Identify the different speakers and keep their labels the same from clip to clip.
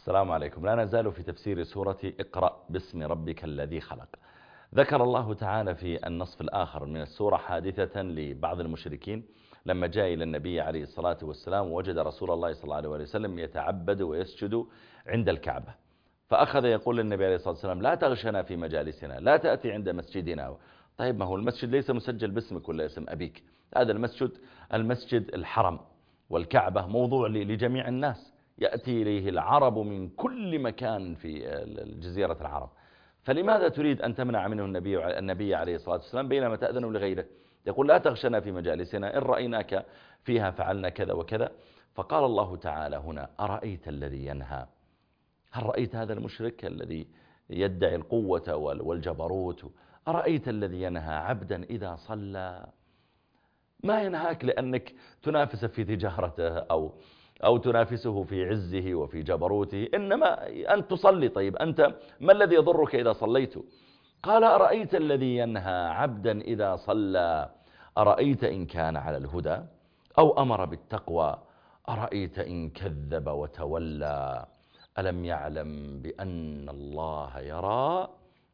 Speaker 1: السلام عليكم. لا نزال في تفسير سورة اقرأ باسم ربك الذي خلق. ذكر الله تعالى في النصف الآخر من السورة حادثة لبعض المشركين لما جاء إلى النبي عليه الصلاة والسلام ووجد رسول الله صلى الله عليه وسلم يتعبد ويسجد عند الكعبة، فأخذ يقول للنبي عليه الصلاة والسلام: لا تغشنا في مجالسنا، لا تأتي عند مسجدنا. طيب ما هو المسجد ليس مسجل باسمك ولا اسم أبيك، هذا المسجد الحرم، والكعبة موضوع لجميع الناس، يأتي إليه العرب من كل مكان في الجزيرة العرب، فلماذا تريد أن تمنع منه النبي عليه الصلاة والسلام بينما تأذن لغيره؟ يقول: لا تغشنا في مجالسنا، إن رأيناك فيها فعلنا كذا وكذا. فقال الله تعالى هنا: أرأيت الذي ينهى؟ هل رأيت هذا المشرك الذي يدعي القوة والجبروت؟ أرأيت الذي ينهى عبدا إذا صلى؟ ما ينهاك لأنك تنافس في تجارته أو تنافسه في عزه وفي جبروته، إنما أن تصلي. طيب أنت ما الذي يضرك إذا صليت؟ قال: أرأيت الذي ينهى عبدا إذا صلى، أرأيت إن كان على الهدى أو أمر بالتقوى، أرأيت إن كذب وتولى، ألم يعلم بأن الله يرى؟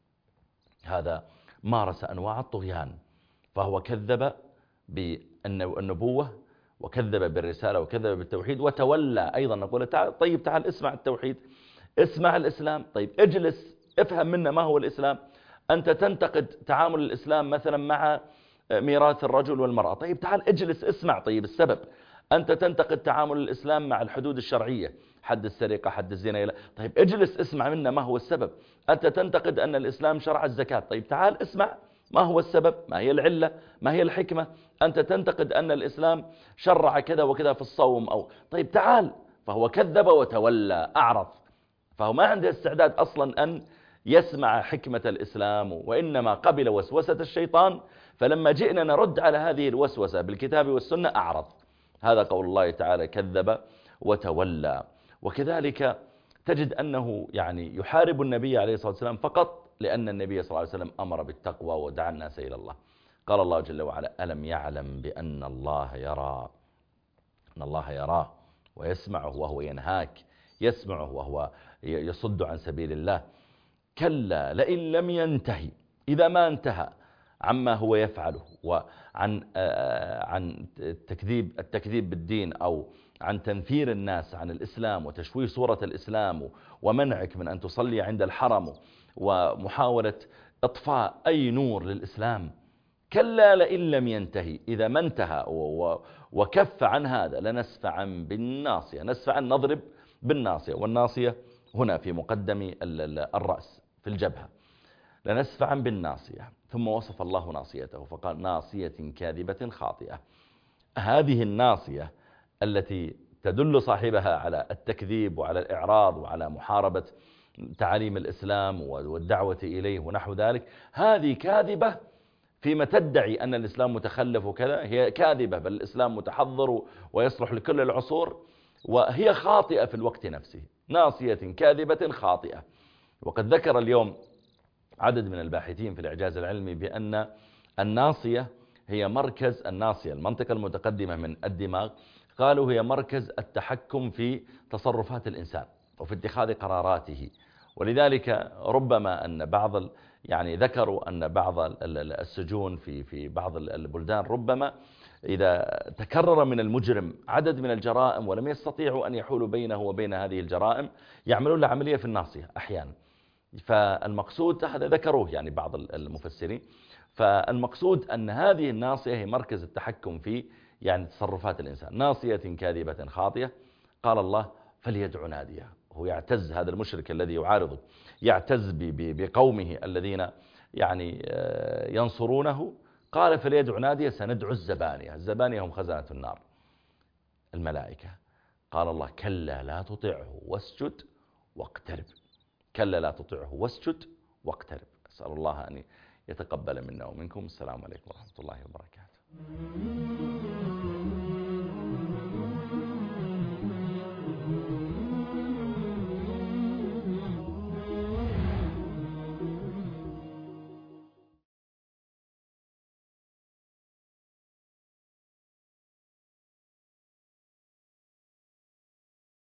Speaker 1: هذا مارس أنواع الطغيان، فهو كذب بالنبوة وكذب بالرسالة وكذب بالتوحيد وتولى أيضا. نقول: طيب تعال اسمع التوحيد، اسمع الإسلام، طيب اجلس افهم منا ما هو الإسلام. أنت تنتقد تعامل الإسلام مثلا مع ميراث الرجل والمرأة، طيب تعال اجلس اسمع طيب السبب. أنت تنتقد تعامل الإسلام مع الحدود الشرعية، حد السرقة، حد الزنا، طيب اجلس اسمع منا ما هو السبب. أنت تنتقد أن الإسلام شرع الزكاة، طيب تعال اسمع ما هو السبب، ما هي العلة، ما هي الحكمة. أنت تنتقد أن الإسلام شرع كذا وكذا في الصوم، طيب تعال. فهو كذب وتولى، أعرض، فهو ما عنده استعداد أصلا أن يسمع حكمة الإسلام، وإنما قبل وسوسة الشيطان، فلما جئنا نرد على هذه الوسوسة بالكتاب والسنة أعرض. هذا قول الله تعالى: كذب وتولى. وكذلك تجد أنه يعني يحارب النبي عليه الصلاة والسلام فقط لأن النبي صلى الله عليه وسلم أمر بالتقوى ودعا الناس إلى الله. قال الله جل وعلا: ألم يعلم بأن الله يرى؟ أن الله يراه ويسمعه وهو ينهاك، يسمعه وهو يصد عن سبيل الله. كلا لئن لم ينتهي، إذا ما انتهى عما هو يفعله عن التكذيب بالدين، أو عن تنفير الناس عن الإسلام وتشويه صورة الإسلام ومنعك من أن تصلي عند الحرم ومحاولة إطفاء أي نور للإسلام. كلا لئن لم ينتهي، إذا ما انتهى وكف عن هذا لنسفعا بالناصية. نسفعا نضرب بالناصية، والناصية هنا في مقدم الرأس في الجبهة. لنسفعا بالناصية. ثم وصف الله ناصيته فقال: ناصية كاذبة خاطئة. هذه الناصية التي تدل صاحبها على التكذيب وعلى الإعراض وعلى محاربة تعاليم الإسلام والدعوة إليه ونحو ذلك، هذه كاذبة فيما تدعي أن الإسلام متخلف وكذا، هي كاذبة، بل الإسلام متحضر ويصلح لكل العصور، وهي خاطئة في الوقت نفسه. ناصية كاذبة خاطئة. وقد ذكر اليوم عدد من الباحثين في الإعجاز العلمي بأن الناصية هي مركز الناصية، المنطقة المتقدمة من الدماغ، قالوا هي مركز التحكم في تصرفات الإنسان وفي اتخاذ قراراته. ولذلك ربما أن ذكروا أن بعض السجون في بعض البلدان ربما إذا تكرر من المجرم عدد من الجرائم ولم يستطيعوا أن يحولوا بينه وبين هذه الجرائم، يعملون له عملية في الناصية أحيانا. فالمقصود هذا ذكروه بعض المفسرين، فالمقصود أن هذه الناصية هي مركز التحكم في تصرفات الإنسان. ناصية كاذبة خاطئة. قال الله: فليدع ناديه. هو يعتز، هذا المشرك الذي يعارضه يعتز بقومه الذين ينصرونه. قال: فليدع ناديه سندعو الزبانية. الزبانية هم خزنة النار، الملائكة. قال الله: كلا لا تطعه واسجد واقترب. كلا لا تطعه واسجد واقترب. أسأل الله أن يتقبل منا ومنكم. السلام عليكم ورحمة الله وبركاته.